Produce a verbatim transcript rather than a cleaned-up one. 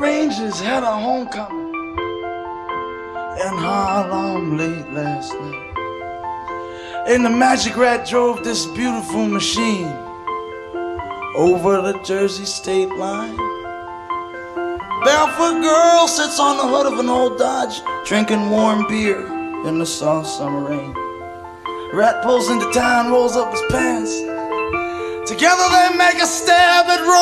Rangers had a homecoming in Harlem late last night. And the Magic Rat drove this beautiful machine over the Jersey state line. Barefoot girl sits on the hood of an old Dodge, drinking warm beer in the soft summer rain. Rat pulls into town, rolls up his pants. Together they make a stab at